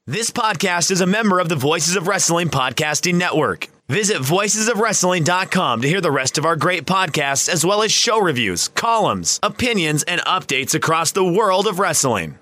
This podcast is a member of the Voices of Wrestling Podcasting Network. Visit voicesofwrestling.com to hear the rest of our great podcasts, as well as show reviews, columns, opinions, and updates across the world of wrestling.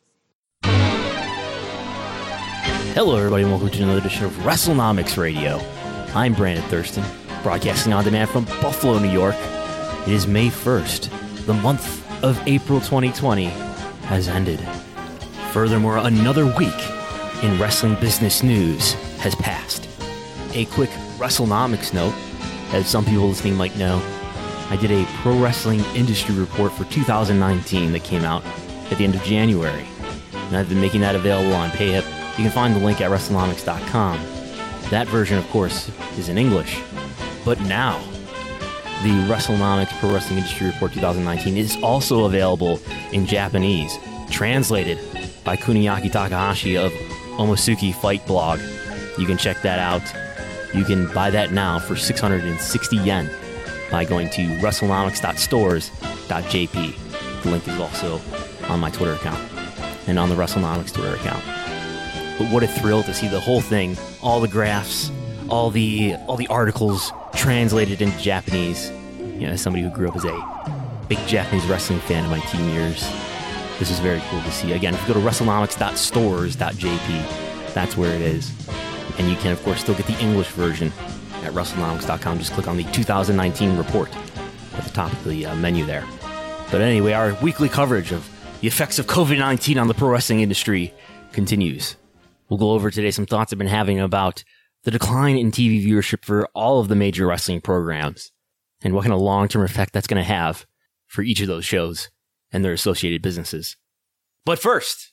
Hello, everybody, and welcome to another edition of WrestleNomics Radio. I'm Brandon Thurston, broadcasting on demand from Buffalo, New York. It is May 1st. The month of April 2020 has ended. Furthermore, another week in wrestling business news has passed. A quick WrestleNomics note, as some people listening might know, I did a pro wrestling industry report for 2019 that came out at the end of January, and I've been making that available on PayHip. You can find the link at WrestleNomics.com. That version, of course, is in English, but now the WrestleNomics Pro Wrestling Industry Report 2019 is also available in Japanese, translated by Kuniaki Takahashi of Omosuki Fight Blog. You can check that out. You can buy that now for 660 yen by going to WrestleNomics.stores.jp. The link is also on my Twitter account and on the WrestleNomics Twitter account. But what a thrill to see the whole thing, all the graphs, all the articles translated into Japanese. You know, as somebody who grew up as a big Japanese wrestling fan in my teen years, this is very cool to see. Again, if you go to WrestleNomics.stores.jp, that's where it is. And you can, of course, still get the English version at WrestleNomics.com. Just click on the 2019 report at the top of the menu there. But anyway, our weekly coverage of the effects of COVID-19 on the pro wrestling industry continues. We'll go over today some thoughts I've been having about the decline in TV viewership for all of the major wrestling programs, and what kind of long-term effect that's going to have for each of those shows and their associated businesses. But first,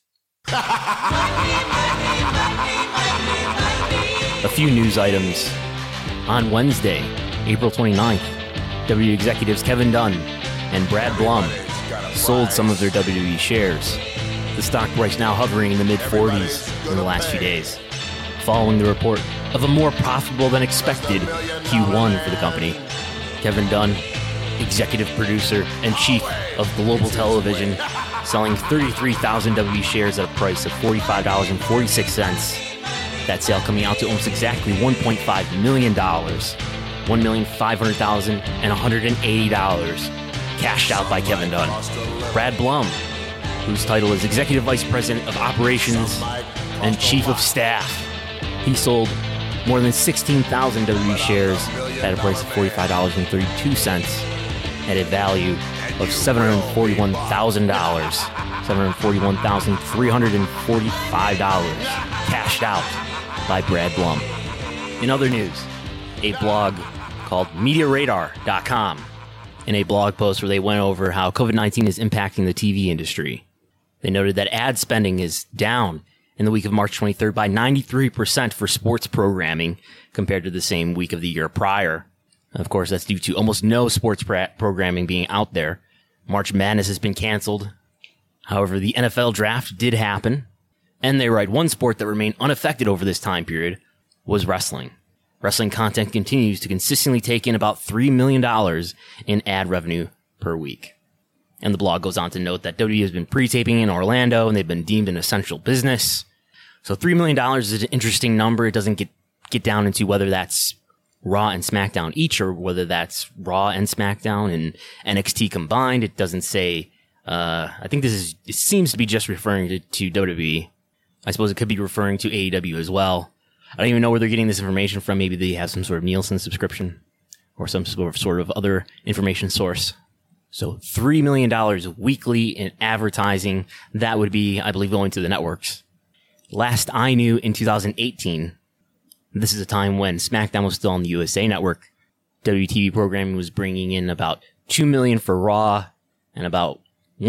a few news items. On Wednesday, April 29th, WWE executives Kevin Dunn and Brad Blum sold some of their WWE shares. The stock price now hovering in the mid-40s in the last few days, following the report of a more profitable than expected Q1 for the company. Kevin Dunn, executive producer and chief of Global Television, selling 33,000 WWE shares at a price of $45.46. That sale coming out to almost exactly $1.5 million, $1,500,180 cashed out by Kevin Dunn. Brad Blum, whose title is Executive Vice President of Operations and Chief of Staff, he sold more than 16,000 WWE shares at a price of $45.32 at a value of $741,000, $741,345 cashed out by Brad Blum. In other news, a blog called MediaRadar.com, in a blog post where they went over how COVID-19 is impacting the TV industry. They noted that ad spending is down in the week of March 23rd by 93% for sports programming compared to the same week of the year prior. Of course, that's due to almost no sports programming being out there. March Madness has been canceled. However, the NFL draft did happen. And they write one sport that remained unaffected over this time period was wrestling. Wrestling content continues to consistently take in about $3 million in ad revenue per week. And the blog goes on to note that WWE has been pre-taping in Orlando and they've been deemed an essential business. So $3 million is an interesting number. It doesn't get down into whether that's Raw and SmackDown each or whether that's Raw and SmackDown and NXT combined. It doesn't say, I think it seems to be just referring to WWE. I suppose it could be referring to AEW as well. I don't even know where they're getting this information from. Maybe they have some sort of Nielsen subscription or some sort of other information source. So $3 million weekly in advertising. That would be, I believe, going to the networks. Last I knew, in 2018, this is a time when SmackDown was still on the USA Network. WTV programming was bringing in about $2 million for Raw and about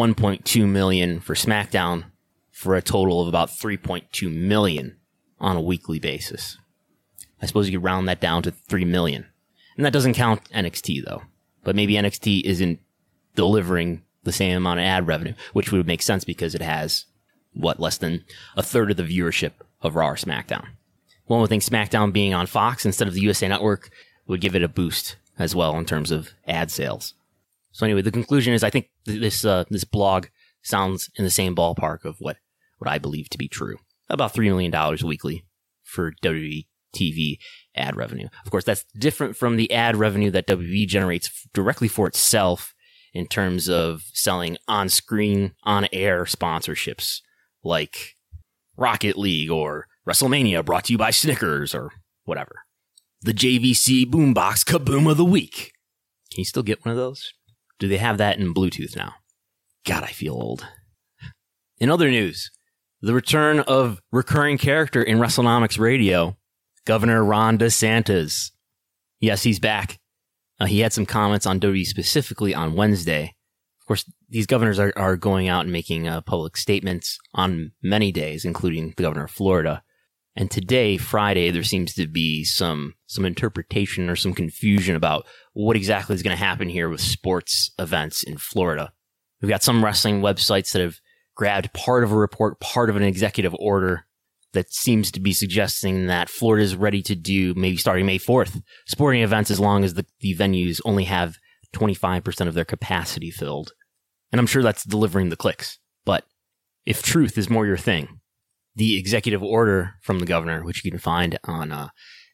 $1.2 million for SmackDown, for a total of about $3.2 million on a weekly basis. I suppose you could round that down to $3 million. And that doesn't count NXT, though. But maybe NXT isn't delivering the same amount of ad revenue, which would make sense because it has, less than a third of the viewership of Raw or SmackDown. One would think SmackDown being on Fox instead of the USA Network would give it a boost as well in terms of ad sales. So anyway, the conclusion is I think this blog sounds in the same ballpark of what I believe to be true. about $3 million weekly for WWE TV ad revenue. Of course, that's different from the ad revenue that WWE generates directly for itself in terms of selling on-screen, on-air sponsorships like Rocket League or WrestleMania brought to you by Snickers or whatever. The JVC Boombox Kaboom of the Week. Can you still get one of those? Do they have that in Bluetooth now? God, I feel old. In other news, the return of recurring character in WrestleNomics Radio, Governor Ron DeSantis. Yes, he's back. He had some comments on WWE specifically on Wednesday. Of course, these governors are going out and making public statements on many days, including the governor of Florida. And today, Friday, there seems to be some interpretation or some confusion about what exactly is going to happen here with sports events in Florida. We've got some wrestling websites that have grabbed part of a report, part of an executive order that seems to be suggesting that Florida is ready to do, maybe starting May 4th, sporting events as long as the venues only have 25% of their capacity filled. And I'm sure that's delivering the clicks. But if truth is more your thing, the executive order from the governor, which you can find on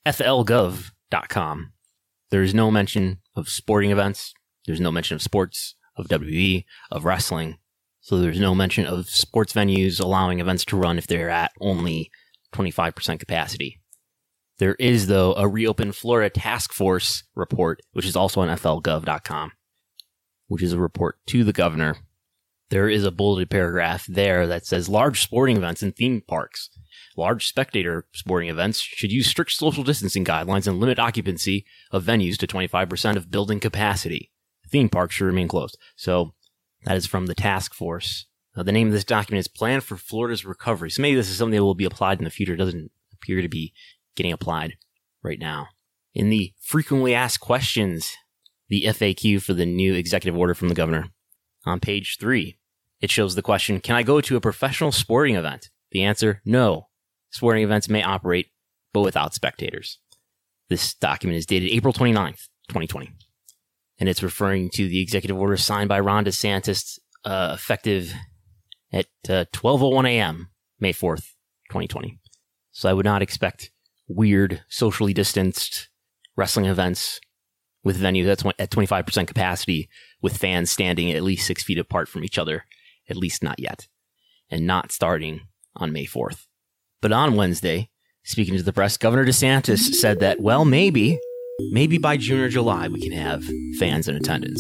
flgov.com, there's no mention of sporting events. There's no mention of sports, of WWE, of wrestling. So there's no mention of sports venues allowing events to run if they're at only 25% capacity. There is, though, a Reopen Florida Task Force report, which is also on flgov.com, which is a report to the governor. There is a bulleted paragraph there that says large sporting events in theme parks, large spectator sporting events should use strict social distancing guidelines and limit occupancy of venues to 25% of building capacity. Theme parks should remain closed. So that is from the task force. The name of this document is Plan for Florida's Recovery. So maybe this is something that will be applied in the future. It doesn't appear to be getting applied right now. In the frequently asked questions, the FAQ for the new executive order from the governor, on page 3, it shows the question, can I go to a professional sporting event? The answer, no. Sporting events may operate, but without spectators. This document is dated April 29th, 2020. And it's referring to the executive order signed by Ron DeSantis, effective at 12:01 a.m., May 4th, 2020. So I would not expect weird, socially distanced wrestling events with venues at 25% capacity with fans standing at least 6 feet apart from each other, at least not yet, and not starting on May 4th. But on Wednesday, speaking to the press, Governor DeSantis said that, well, maybe by June or July we can have fans in attendance.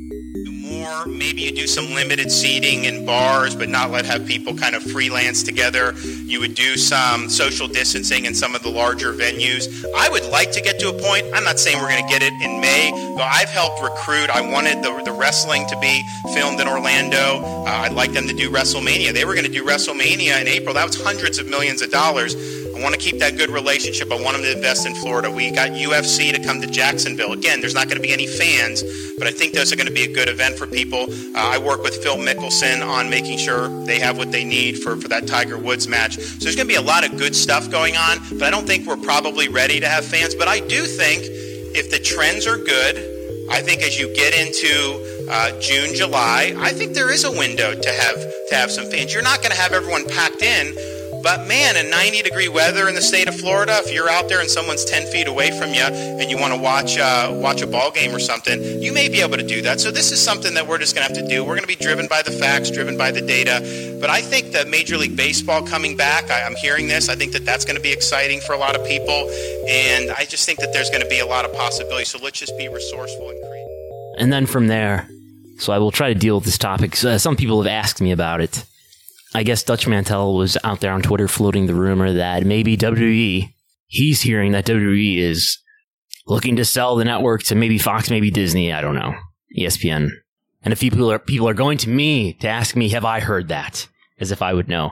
More, maybe you do some limited seating in bars, but not have people kind of freelance together. You would do some social distancing in some of the larger venues. I would like to get to a point, I'm not saying we're going to get it in May, but I've helped recruit. I wanted the wrestling to be filmed in Orlando. I'd like them to do WrestleMania. They were going to do WrestleMania in April. That was hundreds of millions of dollars. I want to keep that good relationship. I want them to invest in Florida. We got UFC to come to Jacksonville. Again, there's not going to be any fans, but I think those are going to be a good event for people. I work with Phil Mickelson on making sure they have what they need for that Tiger Woods match. So there's going to be a lot of good stuff going on, but I don't think we're probably ready to have fans. But I do think if the trends are good, I think as you get into June, July, I think there is a window to have some fans. You're not going to have everyone packed in, but man, in 90-degree weather in the state of Florida, if you're out there and someone's 10 feet away from you and you want to watch a ball game or something, you may be able to do that. So this is something that we're just going to have to do. We're going to be driven by the facts, driven by the data. But I think that Major League Baseball coming back, I'm hearing this, I think that that's going to be exciting for a lot of people. And I just think that there's going to be a lot of possibilities. So let's just be resourceful and creative. And then from there, so I will try to deal with this topic. Some people have asked me about it. I guess Dutch Mantel was out there on Twitter floating the rumor that maybe WWE, he's hearing that WWE is looking to sell the network to maybe Fox, maybe Disney, I don't know, ESPN. And if people are going to me to ask me, have I heard that? As if I would know.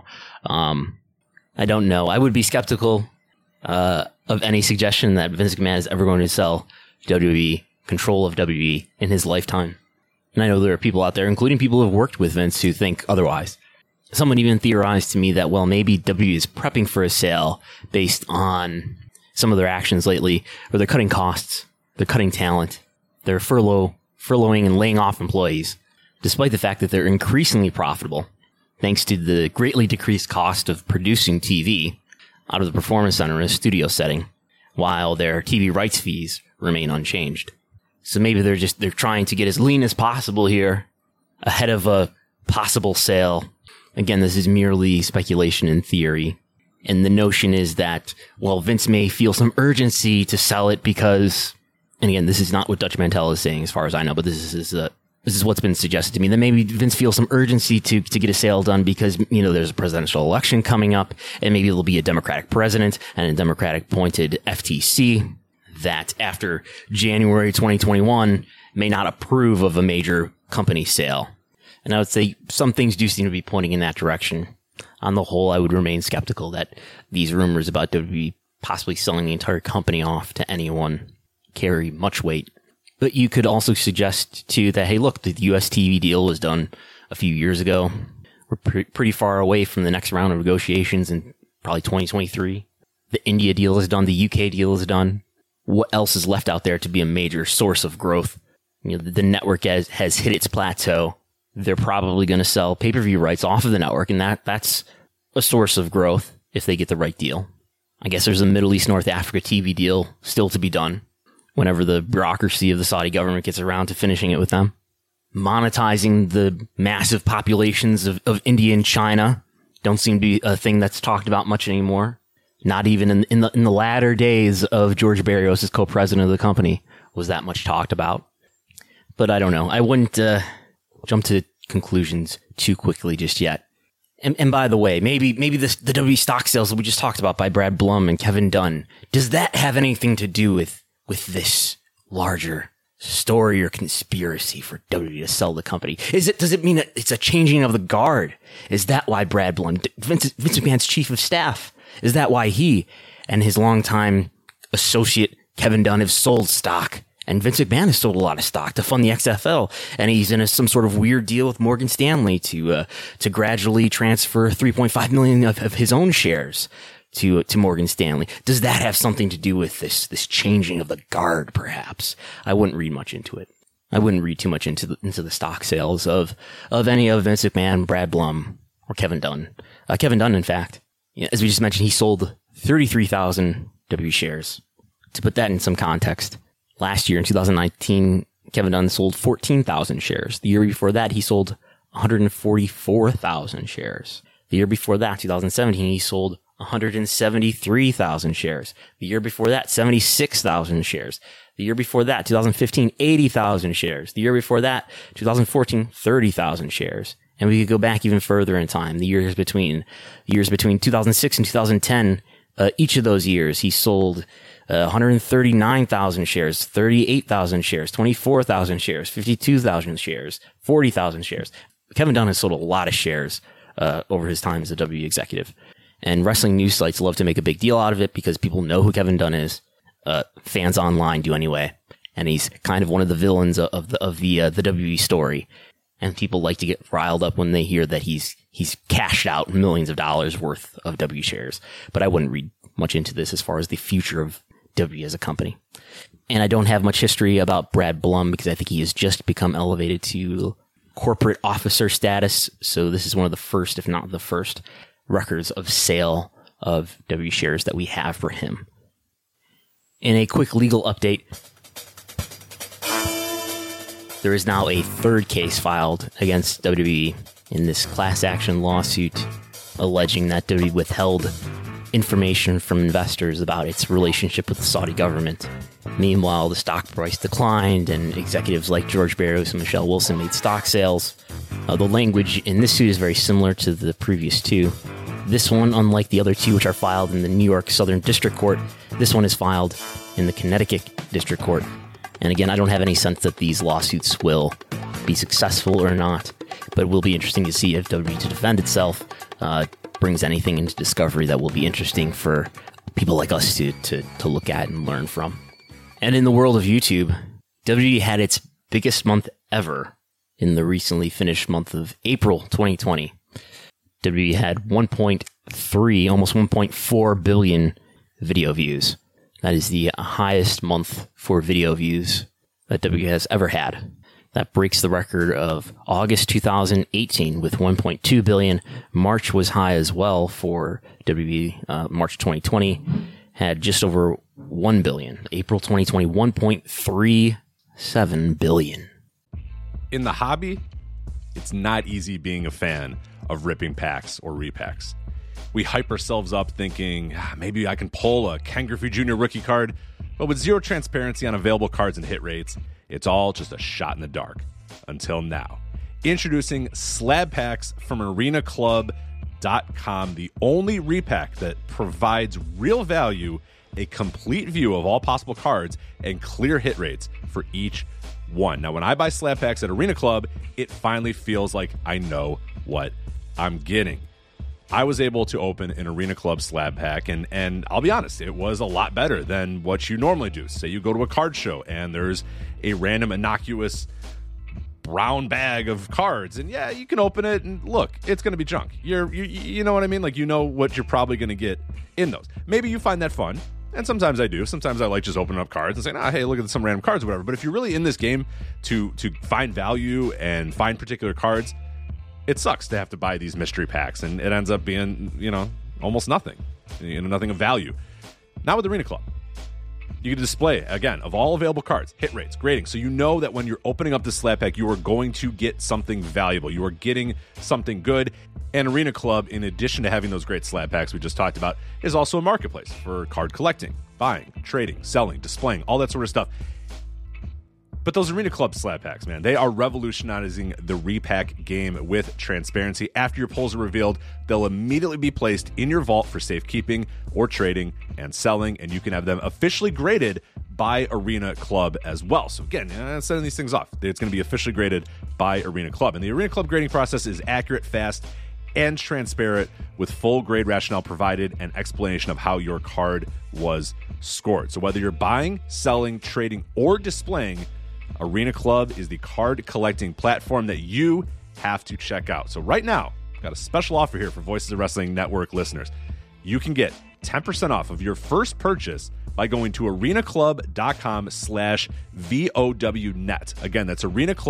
I don't know. I would be skeptical of any suggestion that Vince McMahon is ever going to sell WWE, control of WWE in his lifetime. And I know there are people out there, including people who have worked with Vince, who think otherwise. Someone even theorized to me that, well, maybe WWE is prepping for a sale based on some of their actions lately, where they're cutting costs, they're cutting talent, they're furloughing and laying off employees, despite the fact that they're increasingly profitable. thanks to the greatly decreased cost of producing TV out of the Performance Center in a studio setting, while their TV rights fees remain unchanged. So maybe they're trying to get as lean as possible here ahead of a possible sale. Again, this is merely speculation and theory. And the notion is that, well, Vince may feel some urgency to sell it because, and again, this is not what Dutch Mantell is saying as far as I know, but this is what's been suggested to me, that maybe Vince feels some urgency to get a sale done because, there's a presidential election coming up, and maybe there'll be a Democratic president and a Democratic appointed FTC that after January 2021 may not approve of a major company sale. And I would say some things do seem to be pointing in that direction. On the whole, I would remain skeptical that these rumors about WWE possibly selling the entire company off to anyone carry much weight. But you could also suggest, too, that, hey, look, the US TV deal was done a few years ago. We're pretty far away from the next round of negotiations in probably 2023. The India deal is done. The UK deal is done. What else is left out there to be a major source of growth? The network has hit its plateau. They're probably going to sell pay-per-view rights off of the network, and that's a source of growth if they get the right deal. I guess there's a Middle East North Africa TV deal still to be done whenever the bureaucracy of the Saudi government gets around to finishing it with them. Monetizing the massive populations of India and China don't seem to be a thing that's talked about much anymore. Not even in the latter days of George Barrios as co-president of the company was that much talked about. But I don't know. I wouldn't jump to conclusions too quickly just yet. And by the way, maybe the WWE stock sales that we just talked about by Brad Blum and Kevin Dunn, does that have anything to do with this larger story or conspiracy for WWE to sell the company? Does it mean that it's a changing of the guard? Is that why Brad Blum, Vince McMahon's chief of staff, is that why he and his longtime associate Kevin Dunn have sold stock? And Vince McMahon has sold a lot of stock to fund the XFL, and he's in some sort of weird deal with Morgan Stanley to gradually transfer 3.5 million of his own shares to Morgan Stanley. Does that have something to do with this changing of the guard? Perhaps. I wouldn't read much into it. I wouldn't read too much into the stock sales of any of Vince McMahon, Brad Blum, or Kevin Dunn. Kevin Dunn, in fact, as we just mentioned, he sold 33,000 WWE shares. To put that in some context, last year in 2019, Kevin Dunn sold 14,000 shares. The year before that, he sold 144,000 shares. The year before that, 2017, he sold 173,000 shares. The year before that, 76,000 shares. The year before that, 2015, 80,000 shares. The year before that, 2014, 30,000 shares. And we could go back even further in time. The years between 2006 and 2010, each of those years, he sold 139,000 shares, 38,000 shares, 24,000 shares, 52,000 shares, 40,000 shares. Kevin Dunn has sold a lot of shares over his time as a WWE executive. And wrestling news sites love to make a big deal out of it because people know who Kevin Dunn is. Fans online do anyway. And he's kind of one of the villains of the WWE story. And people like to get riled up when they hear that he's cashed out millions of dollars worth of WWE shares. But I wouldn't read much into this as far as the future of WWE as a company. And I don't have much history about Brad Blum because I think he has just become elevated to corporate officer status. So this is one of the first, if not the first, records of sale of WWE shares that we have for him. In a quick legal update, there is now a third case filed against WWE in this class action lawsuit alleging that WWE withheld information from investors about its relationship with the Saudi government. Meanwhile, the stock price declined and executives like George Barrios and Michelle Wilson made stock sales. The language in this suit is very similar to the previous two. This one, unlike the other two which are filed in the New York Southern District Court, this one is filed in the Connecticut District Court. And again, I don't have any sense that these lawsuits will be successful or not, but it will be interesting to see if WWE to defend itself brings anything into discovery that will be interesting for people like us to look at and learn from. And in the world of YouTube, WWE had its biggest month ever in the recently finished month of April 2020. WWE had 1.3, almost 1.4 billion video views. That is the highest month for video views that WWE has ever had. That breaks the record of August 2018 with 1.2 billion. March was high as well for WB. March 2020 had just over 1 billion. April 2020, 1.37 billion. In the hobby, it's not easy being a fan of ripping packs or repacks. We hype ourselves up thinking, maybe I can pull a Ken Griffey Jr. rookie card, but with zero transparency on available cards and hit rates, it's all just a shot in the dark. Until now. Introducing slab packs from arenaclub.com, the only repack that provides real value, a complete view of all possible cards, and clear hit rates for each one. Now, when I buy slab packs at Arena Club, it finally feels like I know what I'm getting. I was able to open an Arena Club slab pack, and I'll be honest, it was a lot better than what you normally do. Say you go to a card show, and there's a random innocuous brown bag of cards, and yeah, you can open it, and look, it's going to be junk. You know what I mean? Like, you know what you're probably going to get in those. Maybe you find that fun. And sometimes I do. Sometimes I like just opening up cards and saying, hey, look at some random cards or whatever. But if you're really in this game to find value and find particular cards, it sucks to have to buy these mystery packs. And it ends up being, almost nothing. Nothing of value. Not with Arena Club. You can display, again, of all available cards, hit rates, grading. So you know that when you're opening up this slab pack, you are going to get something valuable. You are getting something good. And Arena Club, in addition to having those great slab packs we just talked about, is also a marketplace for card collecting, buying, trading, selling, displaying, all that sort of stuff. But those Arena Club slab packs, man, they are revolutionizing the repack game with transparency. After your pulls are revealed, they'll immediately be placed in your vault for safekeeping or trading and selling, and you can have them officially graded by Arena Club as well. So again, sending these things off, it's going to be officially graded by Arena Club. And the Arena Club grading process is accurate, fast, and transparent, with full grade rationale provided and explanation of how your card was scored. So whether you're buying, selling, trading, or displaying, Arena Club is the card collecting platform that you have to check out. So right now, I've got a special offer here for Voices of Wrestling Network listeners. You can get 10% off of your first purchase by going to arenaclub.com/VOWnet. Again, that's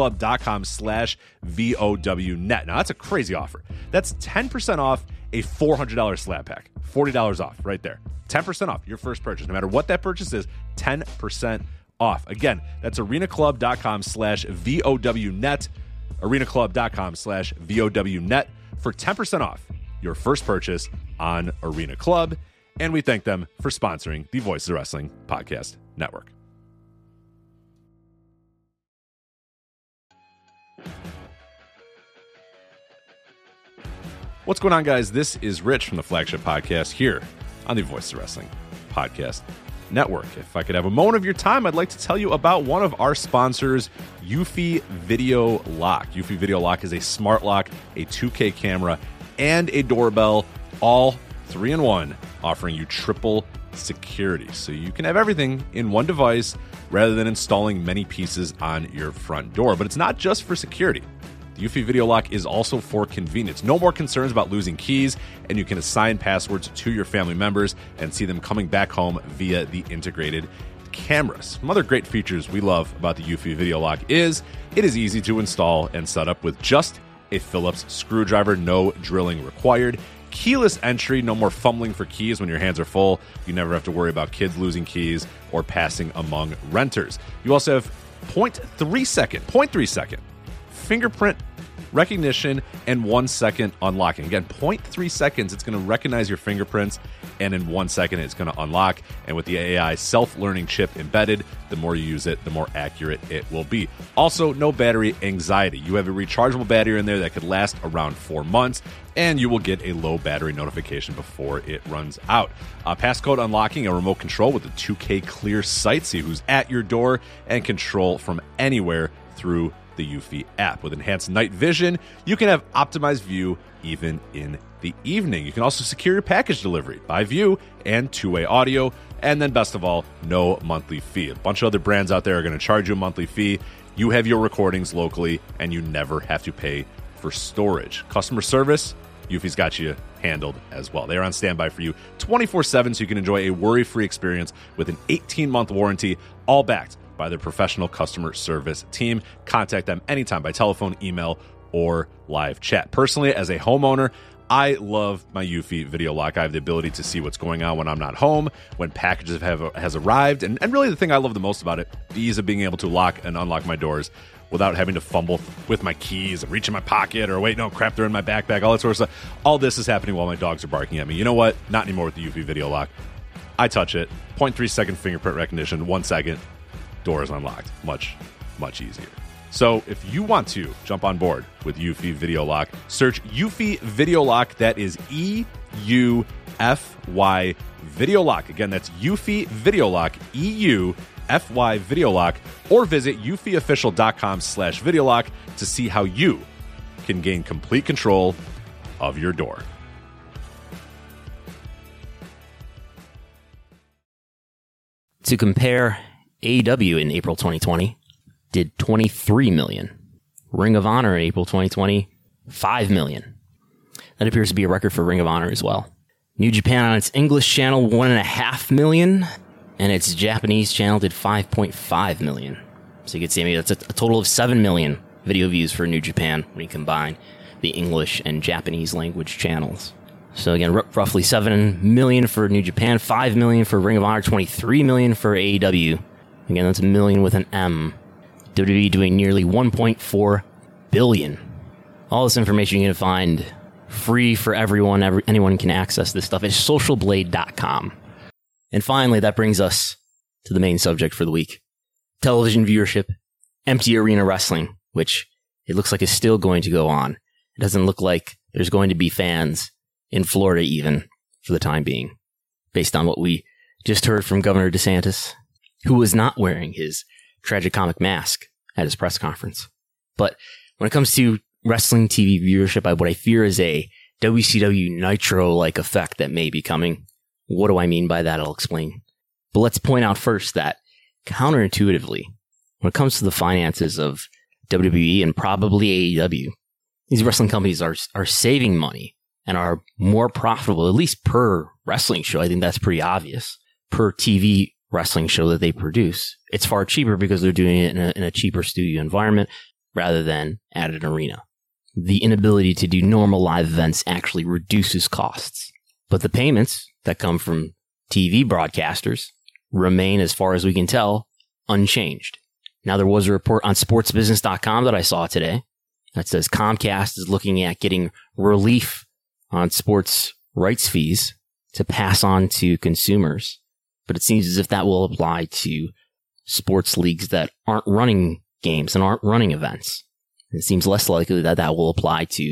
arenaclub.com/VOWnet. Now, that's a crazy offer. That's 10% off a $400 slab pack. $40 off right there. 10% off your first purchase. No matter what that purchase is, 10% off. Again, that's arenaclub.com/VOWnet. arenaclub.com/VOWnet for 10% off your first purchase on Arena Club. And we thank them for sponsoring the Voices of Wrestling Podcast Network. What's going on, guys? This is Rich from the Flagship Podcast here on the Voices of Wrestling Podcast Network. If I could have a moment of your time, I'd like to tell you about one of our sponsors, Eufy Video Lock. Eufy Video Lock is a smart lock, a 2K camera, and a doorbell, all 3-in-1, offering you triple security. So you can have everything in one device rather than installing many pieces on your front door. But it's not just for security. The Eufy Video Lock is also for convenience. No more concerns about losing keys, and you can assign passwords to your family members and see them coming back home via the integrated cameras. Some other great features we love about the Eufy Video Lock is it is easy to install and set up with just a Phillips screwdriver, no drilling required. Keyless entry, no more fumbling for keys when your hands are full. You never have to worry about kids losing keys or passing among renters. You also have 0.3 second fingerprint recognition and 1 second unlocking. Again, 0.3 seconds, it's going to recognize your fingerprints, and in 1 second, it's going to unlock. And with the AI self-learning chip embedded, the more you use it, the more accurate it will be. Also, no battery anxiety. You have a rechargeable battery in there that could last around 4 months, and you will get a low battery notification before it runs out. Passcode unlocking, a remote control with a 2K clear sight, see who's at your door, and control from anywhere through the Eufy app. With enhanced night vision, you can have optimized view even in the evening. You can also secure your package delivery by view and two-way audio. And then best of all, no monthly fee. A bunch of other brands out there are going to charge you a monthly fee. You have your recordings locally, and you never have to pay for storage. Customer service, Eufy's got you handled as well. They're on standby for you 24/7, so you can enjoy a worry-free experience with an 18-month warranty, all backed by their professional customer service team. Contact them anytime by telephone, email, or live chat. Personally, as a homeowner, I love my Eufy Video Lock. I have the ability to see what's going on when I'm not home, when packages has arrived, and really the thing I love the most about it, the ease of being able to lock and unlock my doors without having to fumble with my keys, reach in my pocket, or wait, no, crap, they're in my backpack, all that sort of stuff. All this is happening while my dogs are barking at me. You know what? Not anymore with the Eufy Video Lock. I touch it, 0.3 second fingerprint recognition, 1 second, door is unlocked. Much, much easier. So if you want to jump on board with Eufy Video Lock, search Eufy Video Lock. That is EUFY Video Lock. Again, that's Eufy Video Lock, EUFY Video Lock, or visit eufyofficial.com/video lock to see how you can gain complete control of your door. To compare, AEW in April 2020 did $23 million. Ring of Honor in April 2020, $5 million. That appears to be a record for Ring of Honor as well. New Japan on its English channel, $1.5 million, and its Japanese channel did $5.5 million. So you can see, that's a total of 7 million video views for New Japan when you combine the English and Japanese language channels. So again, roughly 7 million for New Japan, 5 million for Ring of Honor, 23 million for AEW. Again, that's a million with an M. WWE doing nearly 1.4 billion. All this information you can find free for everyone. Anyone can access this stuff at socialblade.com. And finally, that brings us to the main subject for the week. Television viewership, empty arena wrestling, which it looks like is still going to go on. It doesn't look like there's going to be fans in Florida even for the time being, based on what we just heard from Governor DeSantis, who was not wearing his tragicomic mask at his press conference. But when it comes to wrestling TV viewership, what I fear is a WCW Nitro-like effect that may be coming. What do I mean by that? I'll explain. But let's point out first that counterintuitively, when it comes to the finances of WWE and probably AEW, these wrestling companies are saving money and are more profitable, at least per wrestling show. I think that's pretty obvious. Per TV wrestling show that they produce, it's far cheaper because they're doing it in a cheaper studio environment rather than at an arena. The inability to do normal live events actually reduces costs. But the payments that come from TV broadcasters remain, as far as we can tell, unchanged. Now, there was a report on sportsbusiness.com that I saw today that says Comcast is looking at getting relief on sports rights fees to pass on to consumers. But it seems as if that will apply to sports leagues that aren't running games and aren't running events. It seems less likely that that will apply to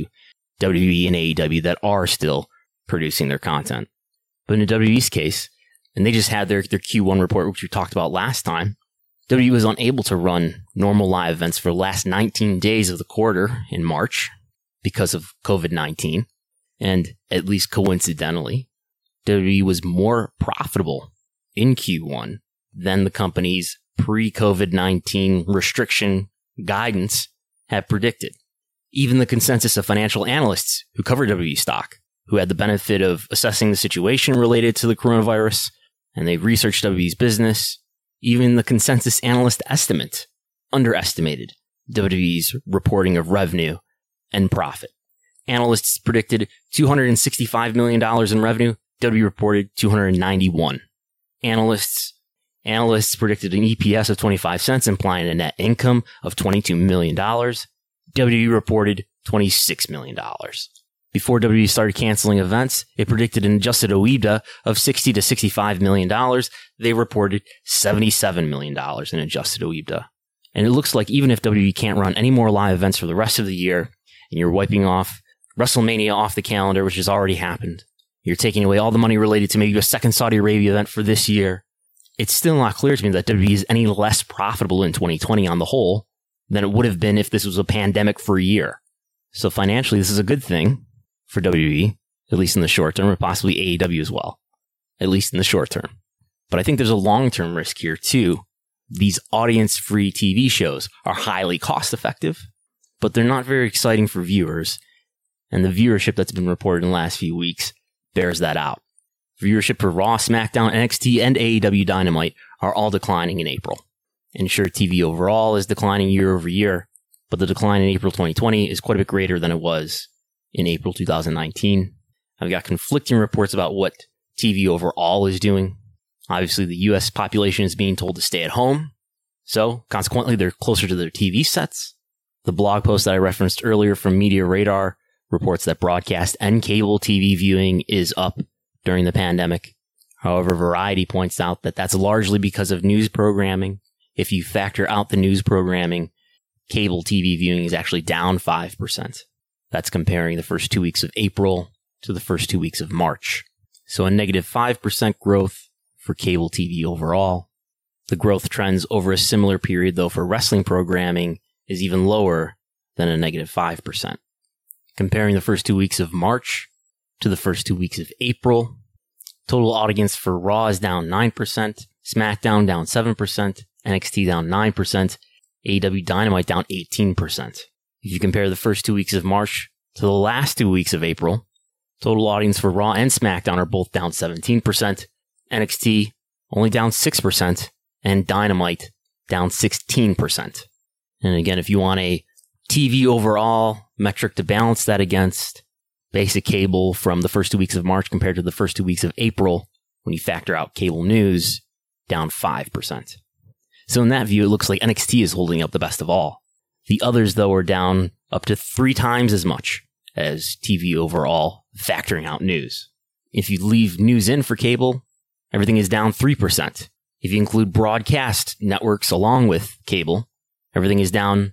WWE and AEW that are still producing their content. But in WWE's case, and they just had their Q1 report, which we talked about last time, WWE was unable to run normal live events for the last 19 days of the quarter in March because of COVID-19. And at least coincidentally, WWE was more profitable in Q1 than the company's pre-COVID-19 restriction guidance had predicted. Even the consensus of financial analysts who cover WWE stock, who had the benefit of assessing the situation related to the coronavirus, and they researched WWE's business, even the consensus analyst estimate underestimated WWE's reporting of revenue and profit. Analysts predicted $265 million in revenue. WWE reported $291. Analysts predicted an EPS of 25 cents, implying a net income of $22 million. WWE reported $26 million. Before WWE started canceling events, it predicted an adjusted OIBDA of $60 to $65 million. They reported $77 million in adjusted OIBDA. And it looks like even if WWE can't run any more live events for the rest of the year, and you're wiping off WrestleMania off the calendar, which has already happened, you're taking away all the money related to maybe a second Saudi Arabia event for this year, it's still not clear to me that WWE is any less profitable in 2020 on the whole than it would have been if this was a pandemic-free year. So financially, this is a good thing for WWE, at least in the short term, or possibly AEW as well, at least in the short term. But I think there's a long-term risk here, too. These audience-free TV shows are highly cost-effective, but they're not very exciting for viewers, and the viewership that's been reported in the last few weeks bears that out. Viewership for Raw, SmackDown, NXT, and AEW Dynamite are all declining in April. And sure, TV overall is declining year over year, but the decline in April 2020 is quite a bit greater than it was in April 2019. I've got conflicting reports about what TV overall is doing. Obviously, the U.S. population is being told to stay at home, so consequently, they're closer to their TV sets. The blog post that I referenced earlier from Media Radar reports that broadcast and cable TV viewing is up during the pandemic. However, Variety points out that that's largely because of news programming. If you factor out the news programming, cable TV viewing is actually down 5%. That's comparing the first 2 weeks of April to the first 2 weeks of March. So a negative 5% growth for cable TV overall. The growth trends over a similar period, though, for wrestling programming is even lower than a negative 5%. Comparing the first 2 weeks of March to the first 2 weeks of April, total audience for Raw is down 9%, SmackDown down 7%, NXT down 9%, AEW Dynamite down 18%. If you compare the first 2 weeks of March to the last 2 weeks of April, total audience for Raw and SmackDown are both down 17%, NXT only down 6%, and Dynamite down 16%. And again, if you want a TV overall metric to balance that against, basic cable from the first 2 weeks of March compared to the first 2 weeks of April, when you factor out cable news, down 5%. So in that view, it looks like NXT is holding up the best of all. The others, though, are down up to 3 times as much as TV overall, factoring out news. If you leave news in for cable, everything is down 3%. If you include broadcast networks along with cable, everything is down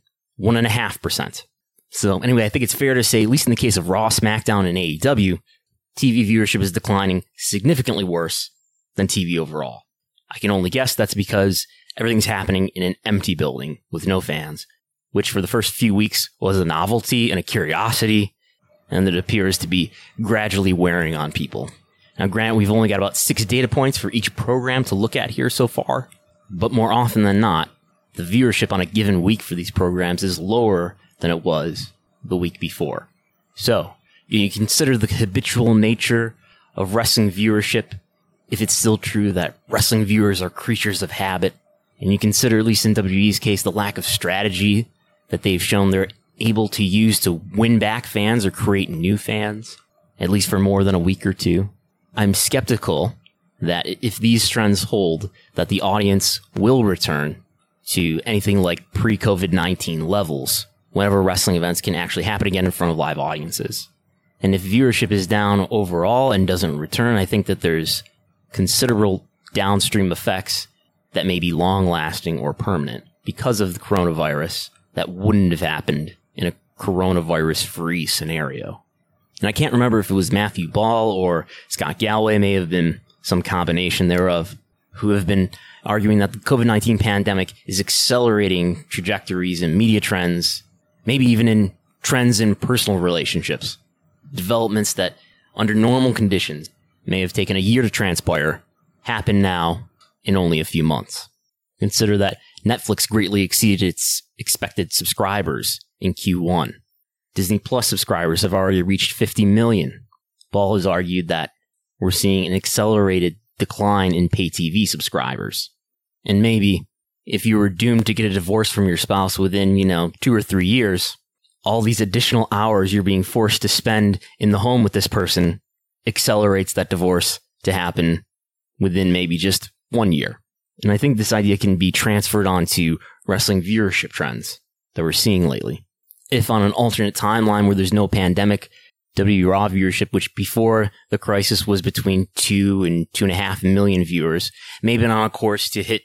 1.5%. So anyway, I think it's fair to say, at least in the case of Raw, SmackDown, and AEW, TV viewership is declining significantly worse than TV overall. I can only guess that's because everything's happening in an empty building with no fans, which for the first few weeks was a novelty and a curiosity, and that appears to be gradually wearing on people. Now, granted, we've only got about 6 data points for each program to look at here so far, but more often than not, the viewership on a given week for these programs is lower than it was the week before. So, you consider the habitual nature of wrestling viewership, if it's still true that wrestling viewers are creatures of habit, and you consider, at least in WWE's case, the lack of strategy that they've shown they're able to use to win back fans or create new fans, at least for more than a week or two, I'm skeptical that if these trends hold, that the audience will return to anything like pre-COVID-19 levels whenever wrestling events can actually happen again in front of live audiences. And if viewership is down overall and doesn't return, I think that there's considerable downstream effects that may be long-lasting or permanent because of the coronavirus that wouldn't have happened in a coronavirus-free scenario. And I can't remember if it was Matthew Ball or Scott Galloway, may have been some combination thereof, who have been arguing that the COVID-19 pandemic is accelerating trajectories in media trends, maybe even in trends in personal relationships. Developments that, under normal conditions, may have taken a year to transpire, happen now in only a few months. Consider that Netflix greatly exceeded its expected subscribers in Q1. Disney Plus subscribers have already reached 50 million. Ball has argued that we're seeing an accelerated decline in pay TV subscribers. And maybe, if you were doomed to get a divorce from your spouse within, 2 or 3 years, all these additional hours you're being forced to spend in the home with this person accelerates that divorce to happen within maybe just 1 year. And I think this idea can be transferred onto wrestling viewership trends that we're seeing lately. If on an alternate timeline where there's no pandemic, WWE Raw viewership, which before the crisis was between 2 and 2.5 million viewers, may have been on a course to hit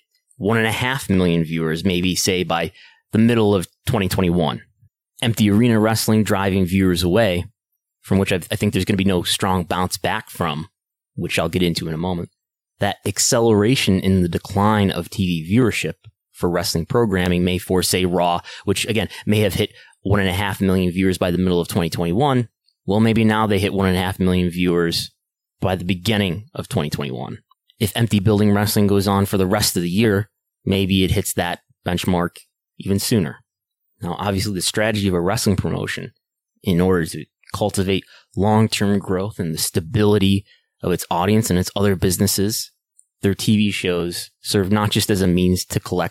1.5 million viewers, maybe say by the middle of 2021. Empty arena wrestling driving viewers away, from which I think there's going to be no strong bounce back from, which I'll get into in a moment. That acceleration in the decline of TV viewership for wrestling programming may force, say, Raw, which again may have hit 1.5 million viewers by the middle of 2021. Well, maybe now they hit 1.5 million viewers by the beginning of 2021. If empty building wrestling goes on for the rest of the year, maybe it hits that benchmark even sooner. Now, obviously, the strategy of a wrestling promotion, in order to cultivate long-term growth and the stability of its audience and its other businesses, their TV shows serve not just as a means to collect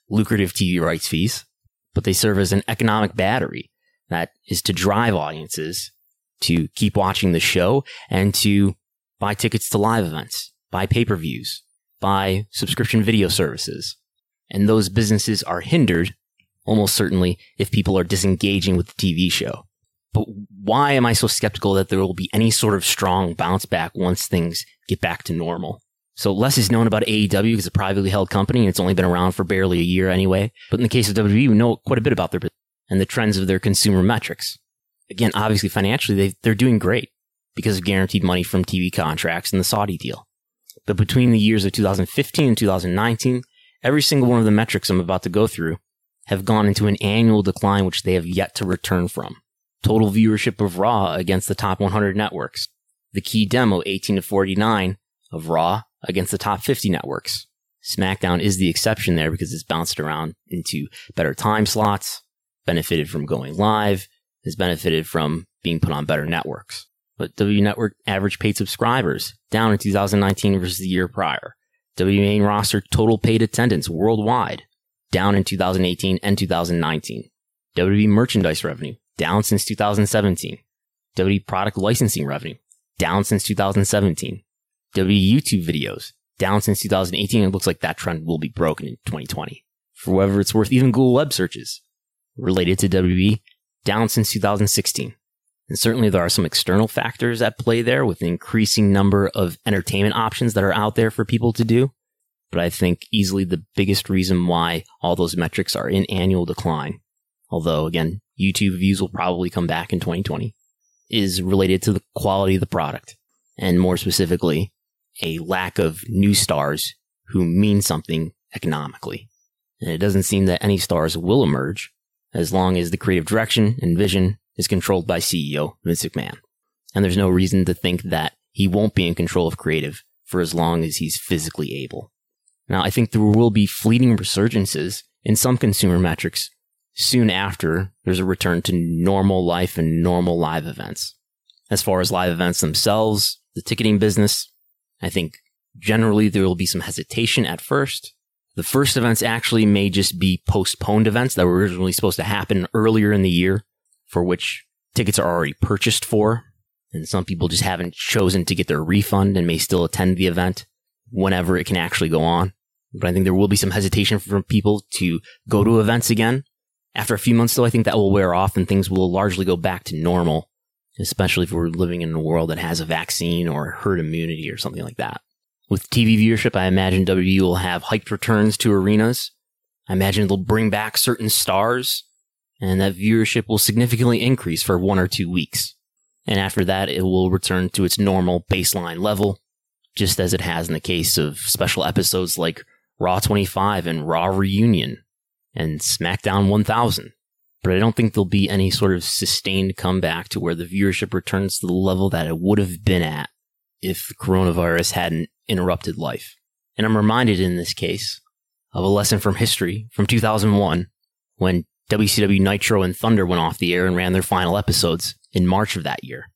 lucrative TV rights fees, but they serve as an economic battery that is to drive audiences to keep watching the show and to buy tickets to live events, buy pay-per-views, buy subscription video services. And those businesses are hindered, almost certainly, if people are disengaging with the TV show. But why am I so skeptical that there will be any sort of strong bounce back once things get back to normal? So less is known about AEW because it's a privately held company and it's only been around for barely a year anyway. But in the case of WWE, we know quite a bit about their business and the trends of their consumer metrics. Again, obviously financially, they're doing great because of guaranteed money from TV contracts and the Saudi deal. But between the years of 2015 and 2019, every single one of the metrics I'm about to go through have gone into an annual decline which they have yet to return from. Total viewership of Raw against the top 100 networks. The key demo, 18 to 49, of Raw against the top 50 networks. SmackDown is the exception there because it's bounced around into better time slots, benefited from going live, has benefited from being put on better networks. But W Network average paid subscribers down in 2019 versus the year prior. W main roster total paid attendance worldwide down in 2018 and 2019. WWE merchandise revenue down since 2017. WWE product licensing revenue down since 2017. WWE YouTube videos down since 2018. It looks like that trend will be broken in 2020. For whatever it's worth, even Google web searches related to WWE down since 2016. And certainly there are some external factors at play there with an increasing number of entertainment options that are out there for people to do. But I think easily the biggest reason why all those metrics are in annual decline, although again, YouTube views will probably come back in 2020, is related to the quality of the product. And more specifically, a lack of new stars who mean something economically. And it doesn't seem that any stars will emerge as long as the creative direction and vision is controlled by CEO Vince McMahon. And there's no reason to think that he won't be in control of creative for as long as he's physically able. Now, I think there will be fleeting resurgences in some consumer metrics soon after there's a return to normal life and normal live events. As far as live events themselves, the ticketing business, I think generally there will be some hesitation at first. The first events actually may just be postponed events that were originally supposed to happen earlier in the year, for which tickets are already purchased for. And some people just haven't chosen to get their refund and may still attend the event whenever it can actually go on. But I think there will be some hesitation from people to go to events again. After a few months, though, I think that will wear off and things will largely go back to normal, especially if we're living in a world that has a vaccine or herd immunity or something like that. With TV viewership, I imagine WWE will have hyped returns to arenas. I imagine they'll bring back certain stars, and that viewership will significantly increase for 1 or 2 weeks. And after that, it will return to its normal baseline level, just as it has in the case of special episodes like Raw 25 and Raw Reunion and SmackDown 1000. But I don't think there'll be any sort of sustained comeback to where the viewership returns to the level that it would have been at if the coronavirus hadn't interrupted life. And I'm reminded in this case of a lesson from history from 2001 when WCW Nitro and Thunder went off the air and ran their final episodes in March of that year.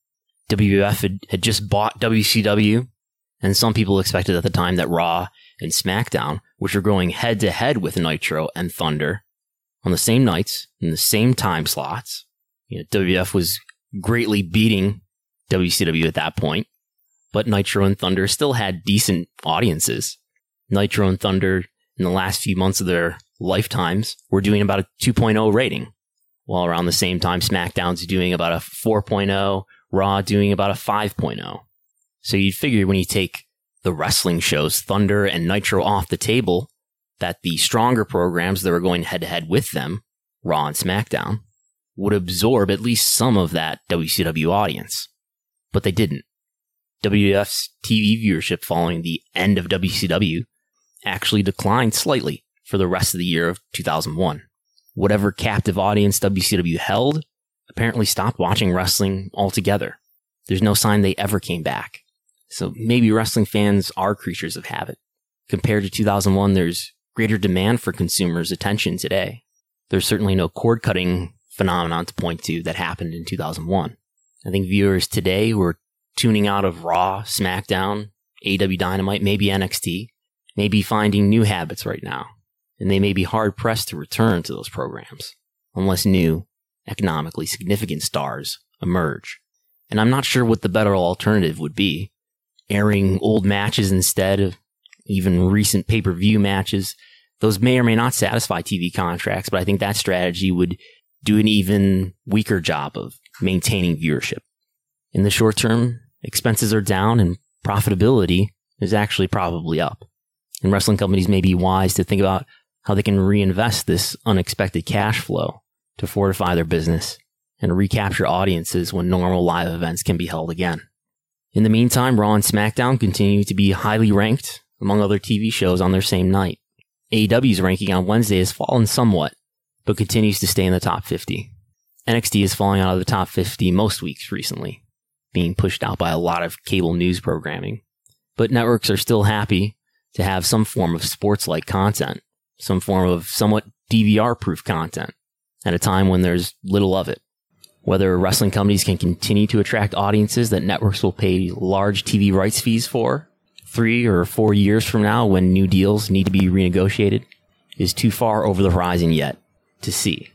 WWF had just bought WCW, and some people expected at the time that Raw and SmackDown, which were going head to head with Nitro and Thunder on the same nights, in the same time slots. WWF was greatly beating WCW at that point, but Nitro and Thunder still had decent audiences. Nitro and Thunder, in the last few months of their lifetimes, were doing about a 2.0 rating, while around the same time SmackDown's doing about a 4.0, Raw doing about a 5.0. So you'd figure when you take the wrestling shows, Thunder and Nitro, off the table, that the stronger programs that were going head-to-head with them, Raw and SmackDown, would absorb at least some of that WCW audience. But they didn't. WWF's TV viewership following the end of WCW actually declined slightly for the rest of the year of 2001. Whatever captive audience WCW held apparently stopped watching wrestling altogether. There's no sign they ever came back. So maybe wrestling fans are creatures of habit. Compared to 2001, there's greater demand for consumers' attention today. There's certainly no cord-cutting phenomenon to point to that happened in 2001. I think viewers today who are tuning out of Raw, SmackDown, AEW Dynamite, maybe NXT, may be finding new habits right now. and they may be hard-pressed to return to those programs unless new, economically significant stars emerge. And I'm not sure what the better alternative would be. Airing old matches instead of even recent pay-per-view matches. Those may or may not satisfy TV contracts, but I think that strategy would do an even weaker job of maintaining viewership. In the short term, expenses are down and profitability is actually probably up. And wrestling companies may be wise to think about how they can reinvest this unexpected cash flow to fortify their business and recapture audiences when normal live events can be held again. In the meantime, Raw and SmackDown continue to be highly ranked among other TV shows on their same night. AEW's ranking on Wednesday has fallen somewhat, but continues to stay in the top 50. NXT is falling out of the top 50 most weeks recently, being pushed out by a lot of cable news programming. But networks are still happy to have some form of sports-like content, some form of somewhat DVR-proof content, at a time when there's little of it. Whether wrestling companies can continue to attract audiences that networks will pay large TV rights fees for 3 or 4 years from now when new deals need to be renegotiated is too far over the horizon yet to see.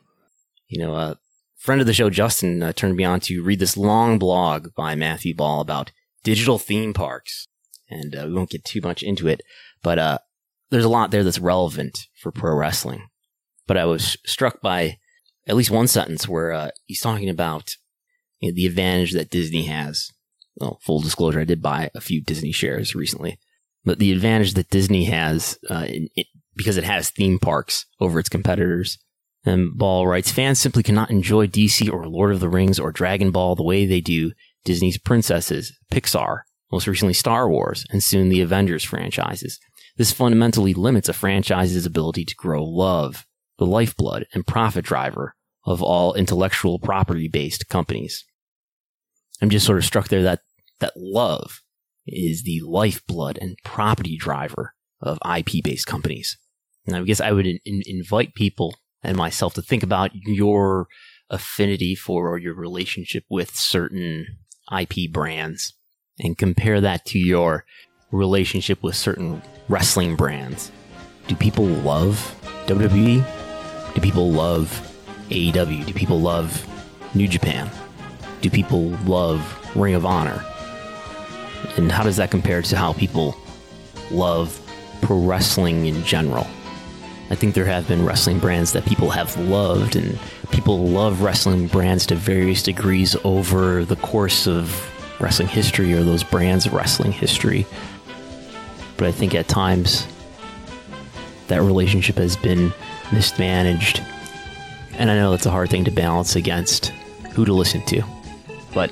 A friend of the show, Justin, turned me on to read this long blog by Matthew Ball about digital theme parks. And we won't get too much into it, but there's a lot there that's relevant for pro wrestling. But I was struck by at least one sentence where he's talking about the advantage that Disney has. Well, full disclosure, I did buy a few Disney shares recently. But the advantage that Disney has, because it has theme parks over its competitors. And Ball writes, fans simply cannot enjoy DC or Lord of the Rings or Dragon Ball the way they do Disney's princesses, Pixar, most recently Star Wars, and soon the Avengers franchises. This fundamentally limits a franchise's ability to grow love, the lifeblood and profit driver of all intellectual property-based companies. I'm just sort of struck there that love is the lifeblood and property driver of IP-based companies. And I guess I would invite people and myself to think about your affinity for or your relationship with certain IP brands and compare that to your relationship with certain wrestling brands. Do people love WWE? Do people love AEW? Do people love New Japan? Do people love Ring of Honor? And how does that compare to how people love pro wrestling in general? I think there have been wrestling brands that people have loved, and people love wrestling brands to various degrees over the course of wrestling history or those brands' wrestling history. But I think at times that relationship has been mismanaged. And I know that's a hard thing to balance against who to listen to. But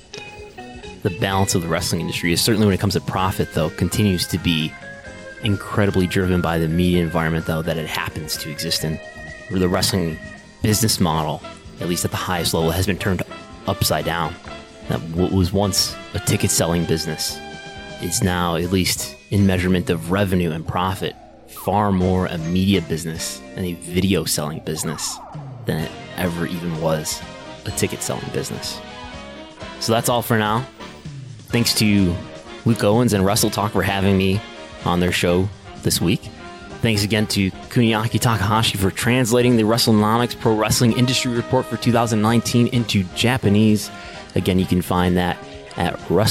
the balance of the wrestling industry is certainly, when it comes to profit, though, continues to be incredibly driven by the media environment, though, that it happens to exist in. Where the wrestling business model, at least at the highest level, has been turned upside down. That what was once a ticket-selling business is now, at least in measurement of revenue and profit, far more a media business and a video-selling business than it ever even was a ticket-selling business. So that's all for now. Thanks to Luke Owens and Wrestle Talk for having me on their show this week. Thanks again to Kuniaki Takahashi for translating the WrestleNomics Pro Wrestling Industry Report for 2019 into Japanese. Again, you can find that at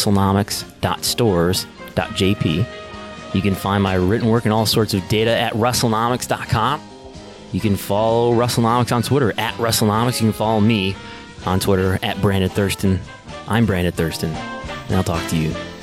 WrestleNomics.stores.jp. You can find my written work and all sorts of data at WrestleNomics.com. You can follow WrestleNomics on Twitter at WrestleNomics. You can follow me on Twitter at Brandon Thurston. I'm Brandon Thurston, and I'll talk to you